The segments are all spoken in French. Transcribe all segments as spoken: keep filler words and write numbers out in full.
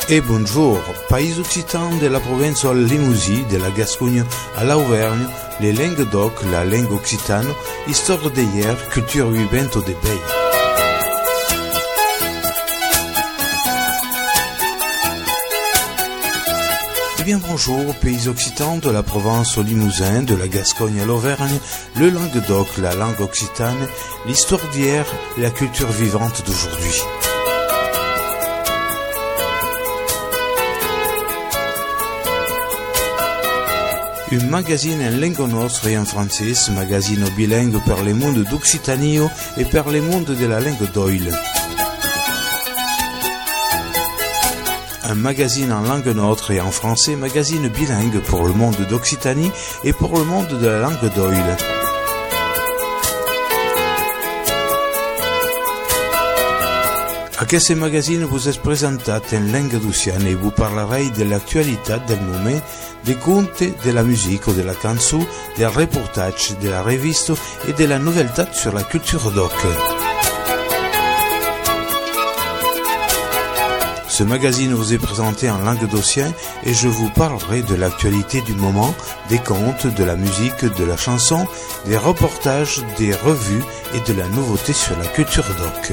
Et bonjour, pays occitans de la province de Limousin, de la Gascogne à l'Auvergne, les langues d'oc, la langue occitane, histoire d'hier, culture vivante des pays. Eh bien bonjour, pays occitans de la province au Limousin, de la Gascogne à l'Auvergne, le Languedoc, la langue occitane, l'histoire d'hier, la culture vivante d'aujourd'hui. Un magazine en langue nostra et en français, magazine bilingue per le monde d'Occitanie et per le monde de la langue d'Oil. Un magazine en langue nôtre et en français, magazine bilingue pour le monde d'Occitanie et pour le monde de la langue d'Oil. Aquest magazine vous est présentat en langue d'Occitanie et vous parlerez de l'actualité del moment, des contes, de la musique ou de la chanson, des reportages, de la reviste et de la nouveauté sur la culture d'oc. Ce magazine vous est présenté en langue d'Occitanie et je vous parlerai de l'actualité du moment, des contes, de la musique, de la chanson, des reportages, des revues et de la nouveauté sur la culture d'oc.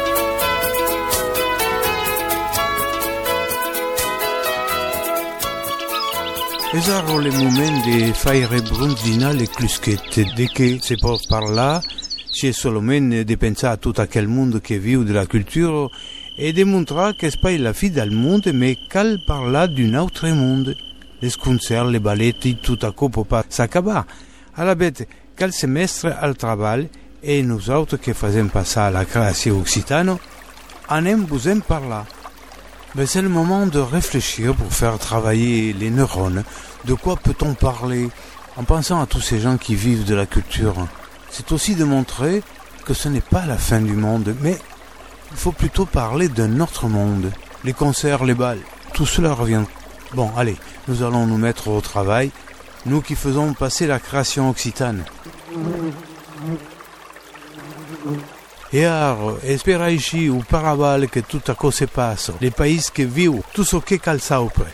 Es ara le moment de faire bronzina le clusquette, de que se pot parlar, c'est seulement de penser à tout aquel monde qui vit de la culture et de montrer que c'est pas la fin del monde, mais cal parler d'un autre monde. Les concerts, les ballets, tout à coup peut pas s'acabar. À la bête, cal semestre al travail, et nous autres qui faisons passer à la création occitane, en aime vous en parler. Mais c'est le moment de réfléchir pour faire travailler les neurones. De quoi peut-on parler en pensant à tous ces gens qui vivent de la culture? C'est aussi de montrer que ce n'est pas la fin du monde, mais il faut plutôt parler d'un autre monde. Les concerts, les bals, tout cela revient. Bon, allez, nous allons nous mettre au travail, nous qui faisons passer la création occitane. Et alors, espera ici ou paraval que tout à coup se passe, les pays qui vivent, tout ce qui calça auprès.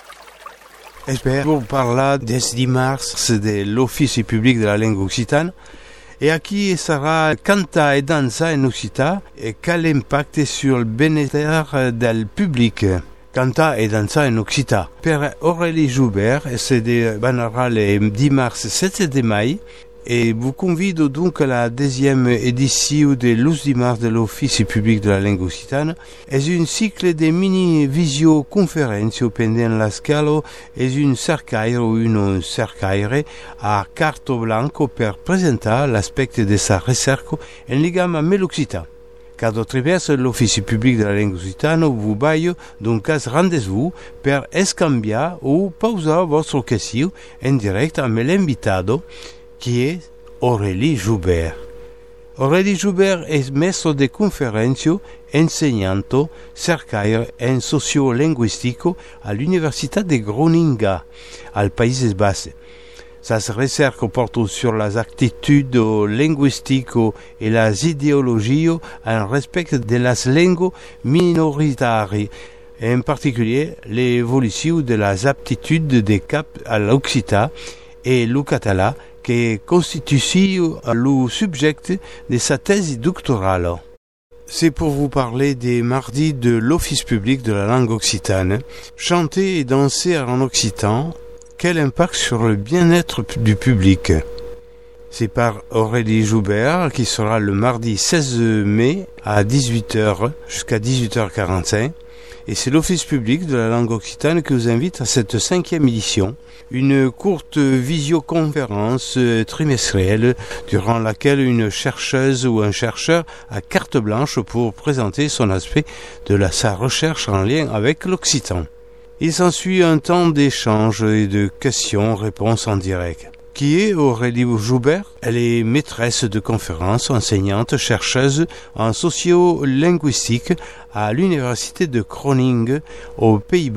J'espère vous parler des dix mars de l'Office public de la langue occitane, et à qui sera canta et dansa en occitan, et quel impact sur le bien-être del public. Canta et dansa en occitan. Per Aurélie Joubert, et c'est de banera le dix mars sept de mai, et vous convide donc à la deuxième édition de l'U S mars de l'Office public de la langue occitane. C'est un cycle de mini-visioconferenze pendant la scala et une cercaire ou une cercaire à carte blanche per présenter l'aspect de sa recherche en ligame avec l'occitan. Cada trimestre, l'Office public de la langue occitane vous baille donc un rendez-vous per escambiar ou pauser votre question en direct avec l'invitado qui est Aurélie Joubert. Aurélie Joubert est maître de conférences, enseignante, cercaire en sociolinguistique à l'Université de Groninga, aux Pays Basques. Sa recherche porte sur les attitudes linguistiques et les idéologies en respect de las langues minoritaires, en particulier l'évolution de las aptitudes des cap à l'occitan et le catalan, qui constitue le sujet de sa thèse doctorale. C'est pour vous parler des mardis de l'Office public de la langue occitane. Chanter et danser en occitan, quel impact sur le bien-être du public? C'est par Aurélie Joubert qui sera le mardi seize mai à dix-huit heures jusqu'à dix-huit heures quarante-cinq. Et c'est l'Office public de la langue occitane qui vous invite à cette cinquième édition, une courte visioconférence trimestrielle durant laquelle une chercheuse ou un chercheur a carte blanche pour présenter son aspect de la, sa recherche en lien avec l'occitan. Il s'ensuit un temps d'échange et de questions-réponses en direct. Qui est Aurélie Joubert? Elle est maîtresse de conférences, enseignante, chercheuse en sociolinguistique à l'université de Groningen aux Pays-Bas.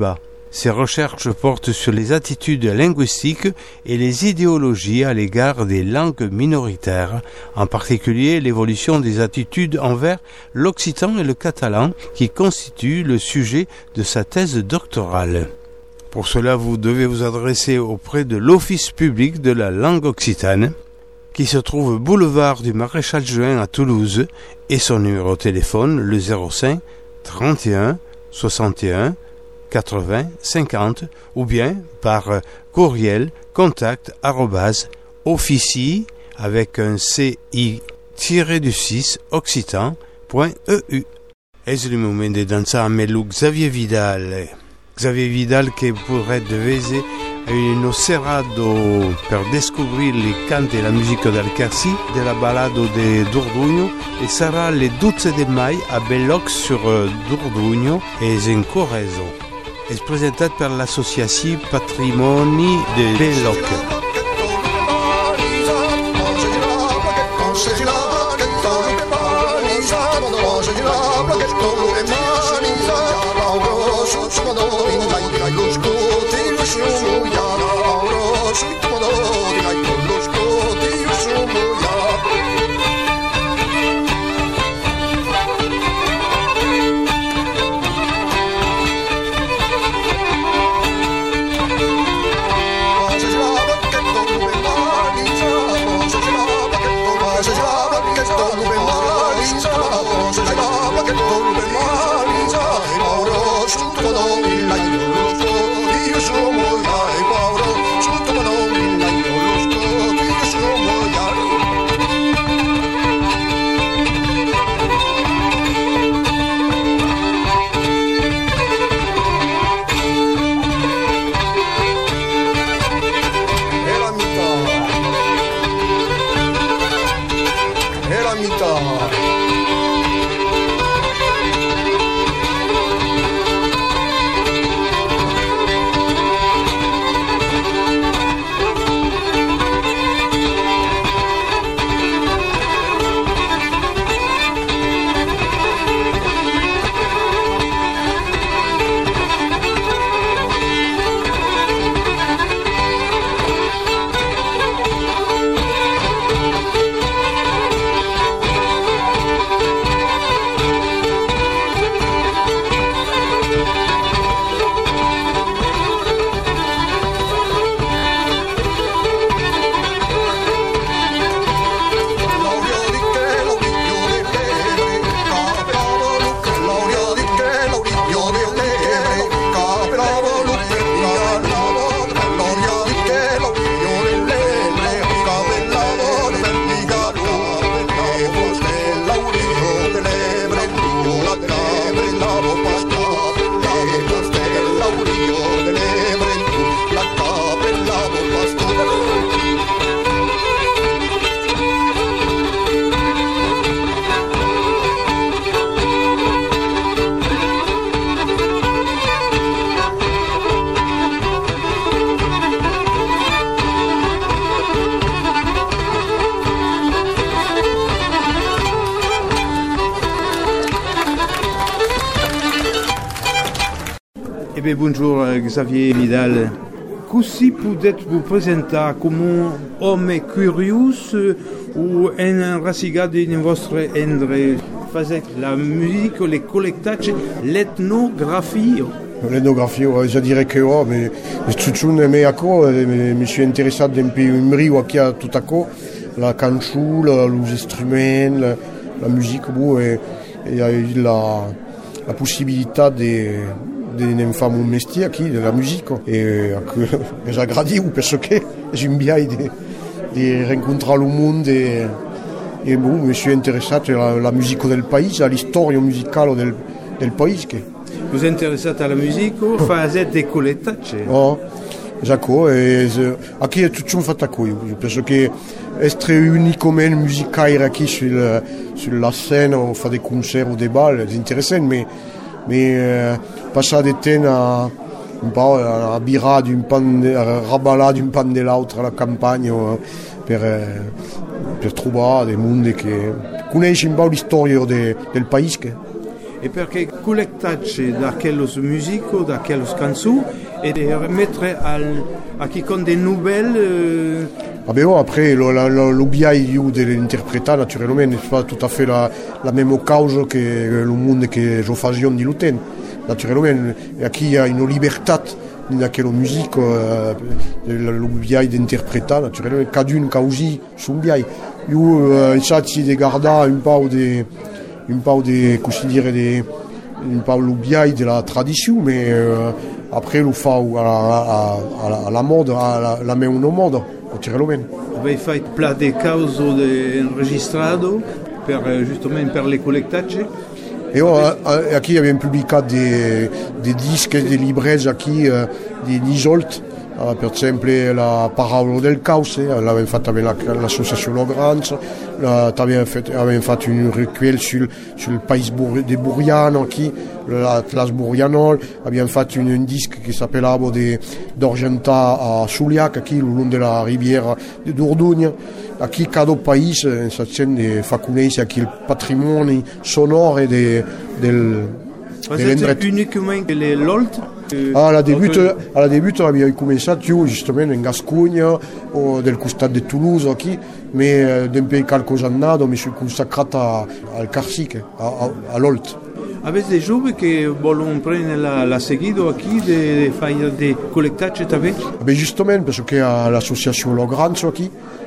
Ses recherches portent sur les attitudes linguistiques et les idéologies à l'égard des langues minoritaires, en particulier l'évolution des attitudes envers l'occitan et le catalan qui constituent le sujet de sa thèse doctorale. Pour cela, vous devez vous adresser auprès de l'Office public de la langue occitane, qui se trouve boulevard du Maréchal Juin à Toulouse, et son numéro de téléphone le zéro cinq trente et un soixante et un quatre-vingts cinquante ou bien par courriel contact arobase offici avec un ci tiré du six occitan.eu. Es il moment de danser avec Xavier Vidal. Xavier Vidal che pourrait devese uno serrado per descobrir les cants et la musique del Quercy, de la balado de Durdugno, e sarà le douze de mai a Belloc sur Durdugno e in Correzo. È presentato per l'associazione Patrimoni de Belloc. Eh bien, bonjour Xavier Vidal. Così potete vous présenter come homme curieux ou un rassigado in vostre endre? Faites la musique, les collectages, l'ethnographie. L'ethnographie, ouais, je dirais que ouais, mais tutun me ako, me suis intéressé un peu in brio qui a tout à coup la canchou, les instruments, la, la musique, bon, et il y a eu la, la possibilité de d'un fameux métier qui de la musique et que j'ai agradé ou parce que j'aime bien de, de rencontrer le monde et, et bon, je me suis intéressé à la, la musique del pays, à l'histoire musicale del, del pays. Vous êtes intéressé à la musique ou faites des collectages? Oh, Jaco, et qui est tout le monde fait à quoi? Parce que être uniquement musical ici sur, sur la scène, on fait des concerts ou des balles, c'est intéressant, mais mais euh, passer des temps à un peu à birra d'un pan à rabalar d'un pan de l'autre à la campagne euh, per euh, per trouver des mondes qui connaissent un peu l'histoire de, del pays. E perché collectaggio da quelle musiche, da quelle canzoni et de remettre à, à quiconque des nouvelles. Euh... Ah ben bon, après, l'obiai de l'interpréter, naturellement, n'est pas tout à fait la, la même cause que le monde que je faisais de l'uten. Naturellement, ici il y a une liberté dans la musique, euh, l'obiai d'interpréter, naturellement, cadune causi son biai. Io euh, insatti de guardare un po' de un po' de così dire de un po' l'obiai della tradizione, mais euh, après lo fa alla, alla, alla moda, alla, la met una moda, naturalmente. Avete fatto pla de cause registrato per giustamente per le collectaggi? E oh, qui abbiamo pubblicato dei, dei dischi e dei libretti qui uh, di, di Isolt. Uh, per esempio la Parabola del Caos, eh, l'abbiamo fatta con la, l'associazione Logranz, uh, abbiamo, fatto, abbiamo fatto un recueil sul, sul paese bur- de Buriano, qui, l'Atlas Burianol, abbiamo fatto un, un disque che si appellava d'Argenta a Suliac, qui, le long della riviera di Dordogne. Qui, cada paese fa conoscere il patrimonio sonore de, del, dell'endretto. Unicamente l'Olt? Alla debut, alla debut abbiamo cominciato giustamente in Gascogna o del costato di Toulouse qui, ma dopo qualche anno mi sono consacrato al Carsic, all'Olt. Avete dei giovani che vogliono prendere la, la seguito qui de fare dei collectaggi també? Beh, giustamente perché l'associazione Logranz qui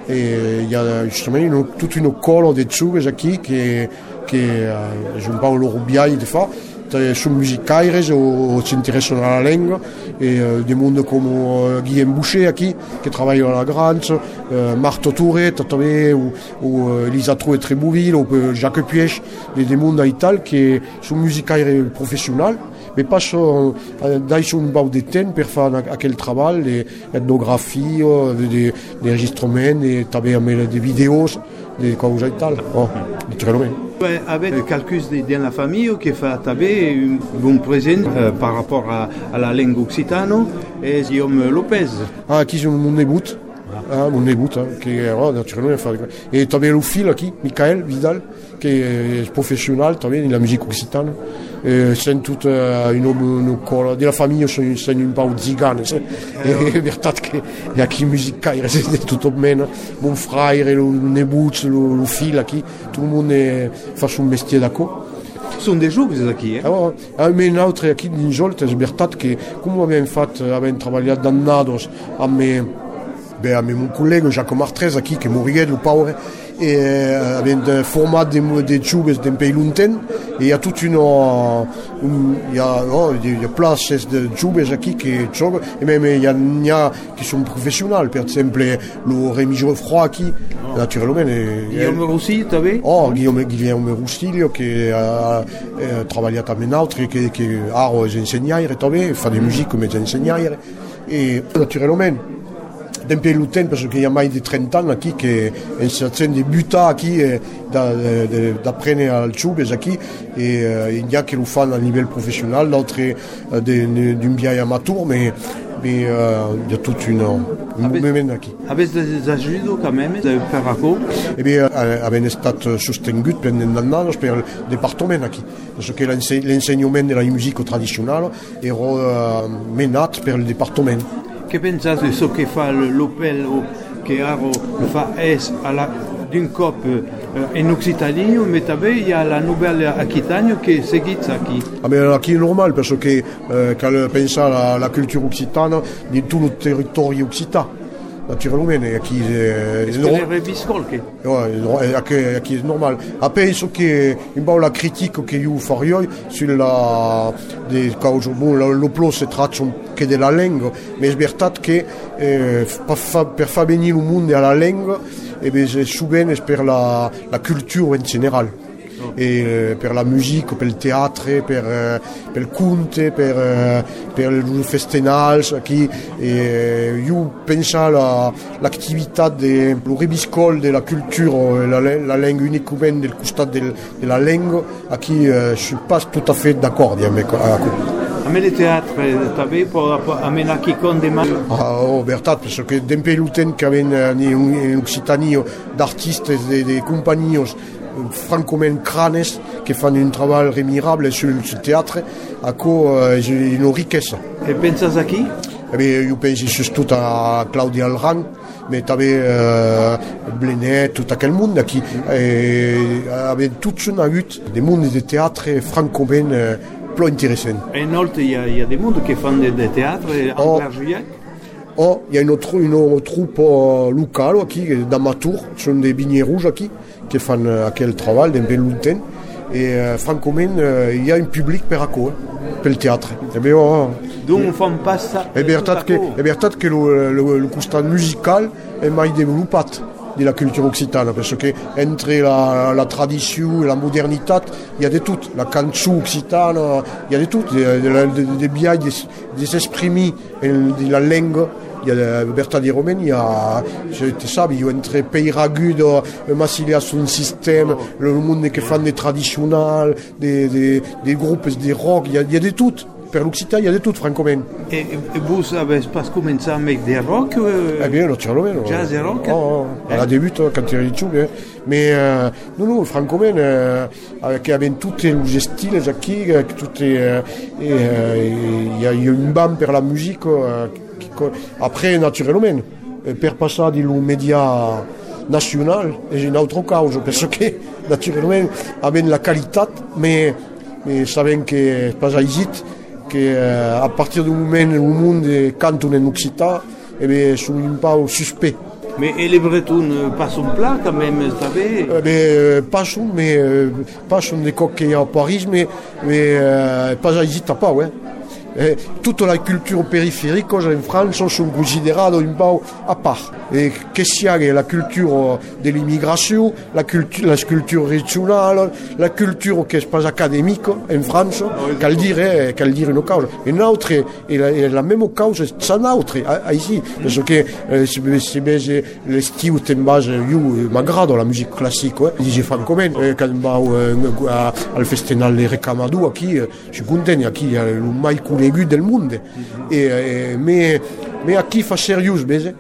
e il y a giustamente tutto un colo di giovani qui che che sono un po' loro biai di fa. Sono musicari o si interessano alla lingua e uh, di mondo come uh, Guillaume Boucher qui che lavora alla Granz, uh, Marthe Touret o, o uh, Elisa Trouet-Trébouville o uh, Jacques Piège, di mondo in Italia che sono musicari professionali ma passano uh, dai un po' di tempo per fare quel lavoro di etnografia, di registramenti, anche di video, di cose in Italia, oh, naturalmente. Avec quelqu'un dans la famille qui fait un bon présent euh, par rapport à, à la langue occitane, et Guillaume Lopez. Ah, qui est mon début, ah, mon début, hein, qui est oh, naturellement. Et tu as le fil qui, Michael Vidal, qui est professionnel dans la musique occitane. C'est toute euh, une, une, une de la famille, c'est un peu zigane. Et verdad qu'il y a qui musique, c'est tout au même. Mon frère, le nebut, le, le fil qui, tout le monde fait son métier d'accord. Ce sont des jours que c'est qui, hein? Ah, mais un autre qui in Jolt, c'est verdad que, comme abbiamo fatto, abbiamo travaillé dans Nados, avec mon collègue Jacques Martrez, qui est mourir, le pauvre, et euh, avec un format de, de tubes d'un pays lointain, et il y a toute une, une il y a, oh, il y a place de tubes qui qui giocano, et même il y a, il y a qui sont professionnels, par exemple le Rémi Geoffroy qui, oh. Naturellement. Guillaume Roussilio, tu avais? Oh, Guillaume, Guillaume Roussilio qui a euh, travaillé à Menautre, qui, qui a des enseignants, il fait des musiques mais des enseignants, et naturellement. D'un pays lointain, parce qu'il y a plus de trente ans qui est en train de buter qui d'apprendre le tube qui et il y a qui le font à niveau professionnel, l'autre d'un biais amateur, mais mais il y a toute une un mouvement qui. Avez des ajudos quand même de Paraco? Eh bien, abbiamo stato sostenuti per il département qui, parce que l'enseignement de la musique traditionnelle est menato per il département. Che pensate su che fa l'Opel o che Aro fa es alla d'un cop eh, in Occitanie, ma també il y a la nouvelle Aquitania che seguita qui. Ah mais qui est normal parce que euh, quand on pense à la, la culture occitane de tout le territoire occitan. Naturellement, qui est qui est normal. Après, ce qui est la critique que vous faites sur la des causes bon, le plan se traite que de la langue, mais c'est vrai que eh, pour faire venir le monde à la langue, et bien c'est souvent pour la la culture en général. Et euh, per la musique, per il teatro, per, euh, per il conte, per, euh, per il festival qui e io penso alla l'attività del ribiscol della cultura, la, la lingua unicamente del costato del, della lingua, a chi euh, je suis pas tout à fait d'accord avec a me le teatro, també può amenare chi con de mani. Ah, oh, verdad, parce que d'un pays lointain qui avait in Occitanie d'artistes, de, de compagnies francomen cranes che fanno un lavoro remirabile sul, sul teatro, ecco, è una ricchezza. E pensas a chi? Eh beh, io penso soprattutto a Claudia Alran, ma anche uh, Blenet, tutto quel mondo qui abbiamo tutti avuto dei mondi di teatro francomen uh, più interessanti. E inoltre il y a, y a des mondes qui font des théâtres en Oh. Bergerac. Oh, il y a une autre, une autre troupe uh, locale qui, d'Amatour, ce sont des beignets rouges qui, qui font uh, quel travail d'un peu longtemps. Et uh, francomen, uh, il y a un public per acco, eh, per il teatro. E beh, oh, Donc on ne fait pas ça. è vero che, è vero che lo, lo, lo costante musicale è mai sviluppato della cultura occitana, perché entre la, la tradizione e la modernità il y a di tutto, la canzone occitana, il y a di tutto, des biais des esprimi della lingua. Il y a la libertà di Romain, il y a, tu sais, il y a entre pays ragudes, Massilia son système, le monde qui fait des traditionnels, des, des, des groupes, des rock, il y a, il y a de tout. Per l'Occitanie, il y a de tout, francomen. Et, et vous avez pas commencé avec des rock euh, Eh bien, naturellement. Jazz et rock. Oh, oh. Eh. À la début, quand tu es tout, bien. Mais euh, non, non, francomen, euh, avec, avec tous les styles, qui, tout est, euh, et il y a une bande per la musique. Euh, qui, après, naturellement, per passer di un média national, è un altro causa, perché naturalmente abbiamo la qualità, ma, ma sappiamo che passa ici, che uh, a partir du moment où le monde cante en occitan, eh bien, sono un po' suspect. Mais et les Bretons passent un plat quand même, vous savez. Eh bien, passent, mais euh, passent des coquilles à Paris, mais, mais euh, pas ici, pas, ouais. Eh, toute la culture périphérique en France sont considérées un peu à part. Et que sia la culture de l'immigration, la culture, la culture régionale, la culture qui est pas académique en France, qu'elle dirait, qu'elle dirait une cause. Une autre, et la, et la même cause, c'est une autre, ici. Parce que c'est bien le style de base, io m'aggrado la musique classique, ouais. Je francomen, quand on va al festival de Recamadou, qui, je suis content, qui, il y a le mai coulé del monde. Et, et, mais, mais à qui fait sérieux,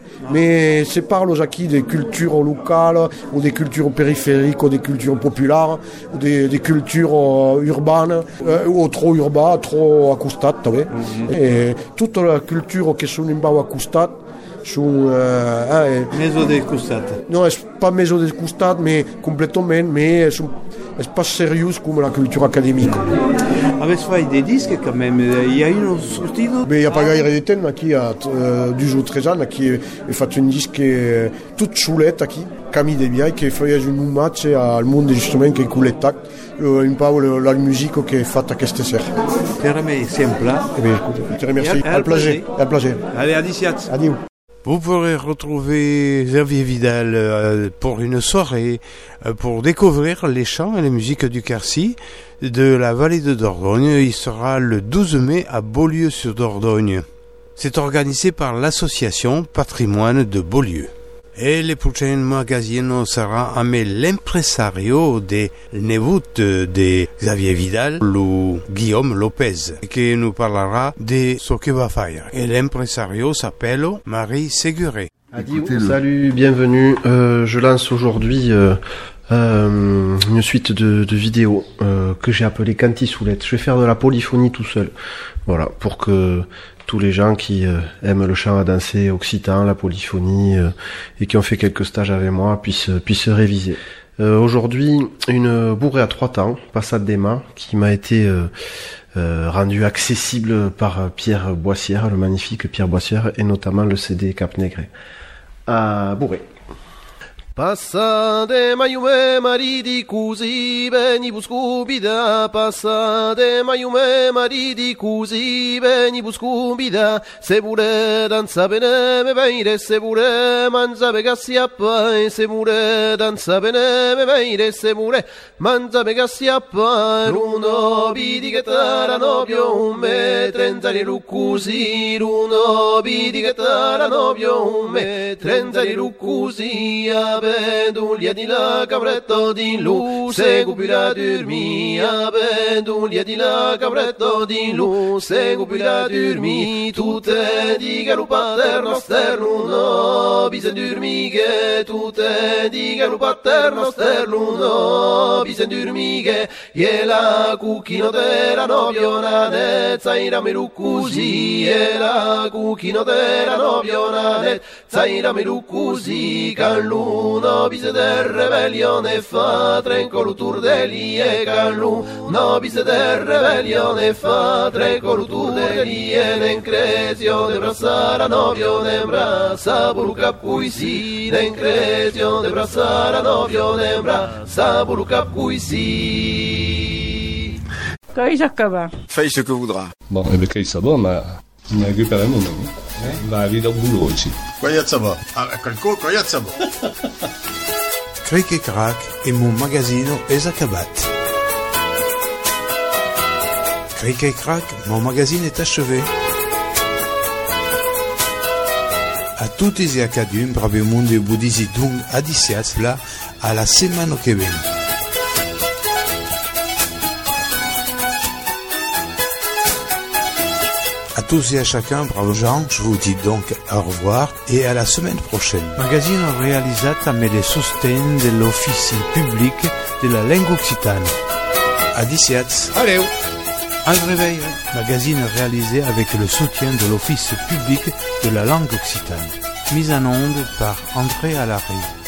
mais c'est parle aquí des cultures locales, ou des cultures périphériques, ou des cultures populaires, ou des, des cultures uh, urbaines, uh, ou trop urbaines, trop accostate, ouais. Mm-hmm. Et toute la culture qui sont un peu accostate, sont euh, eh, maison de costat. Non, c'est pas maison de costat, mais complètement, mais sont c'est pas sérieux comme la culture académique. Avec fait des disques quand même, il y a une sortie. Mais il n'y a pas gaire de temps qui a euh, douze ou treize ans qui a fait un disque euh, toute choulette qui Camille Desbiais qui fait un match à le monde justement qui coulait tac un peu la musique qui est faite à cette serre. Je te remercie simple. Eh bien, écoute, je te remercie. À le plaisir. À le plaisir. Allez, à dix-sept. Adieu. Vous pourrez retrouver Xavier Vidal euh, pour une soirée euh, pour découvrir les chants et les musiques du Quercy de la vallée de Dordogne. Il sera le douze mai à Beaulieu-sur-Dordogne. C'est organisé par l'association Patrimoine de Beaulieu. Et le prochain magazine sera avec l'impresario de Nevut de Xavier Vidal, le Guillaume Lopez, qui nous parlera de ce qu'il va faire. Et l'impresario s'appelle Marie Séguré. Adieu, salut, bienvenue. Euh, je lance aujourd'hui euh, euh, une suite de, de vidéos euh, que j'ai appelées Cantisoulette. Je vais faire de la polyphonie tout seul. Voilà, pour que tous les gens qui euh, aiment le chant à danser occitan, la polyphonie, euh, et qui ont fait quelques stages avec moi puissent, puissent réviser. Euh, aujourd'hui, une bourrée à trois temps, Passade des Mâts, qui m'a été euh, euh, rendue accessible par Pierre Boissière, le magnifique Pierre Boissière, et notamment le C D Cap Negre. À bourrée. Passade maiume maridi così venibus cubida, passade maiume maridi così venibus cubida, se pure danza bene me veire, se pure mangia pegassi appai, se pure danza bene me veire, se pure mangia pegassi appai, runo bidi che tarano piume, trentari luccusi, runo bidi che tarano piume, trentari luccusi, Abendulia di la capretto di lu, segupila dormi. Abendulia di la capretto di lu, segupila dormi. Tutte dica lu paterno sternuno, bise dormi che tutte dica lu paterno sternuno, bise dormi che e la cucchino della novionane, zaira melucusi, e la cucchino della novionane, zaira melucusi, calluno bise del rebellione fa, trenco l'utur deli e calluno bise del rebellione fa, trenco l'utur deli e nencresio de brassara novione brassa, buruca puisi, nencresio de brassara novione brassa, buruca puisi. Kai Sakaba. Fais ce que voudras. Bon, e perché ça va, ma ma récupérons nous. Va aller au boulot aussi. Quoi ça va? Ah, calco, quoi ça va? Cric et Crac et mon magazine est acabat. Cric et Crac, mon magazine est achevé. A tutti e a cadun, brave monde e budisi dung adiciats là à la semaine que vient. À tous et à chacun, bravo Jean, je vous dis donc au revoir et à la semaine prochaine. Magazine realizzata med le sostegno dell'Office Public della Lingua Occitane. Adiciats. Allez. Al réveil. Magazine réalisé avec le soutien de l'Office Public de la Langue Occitane. Mise en onde par André Alary.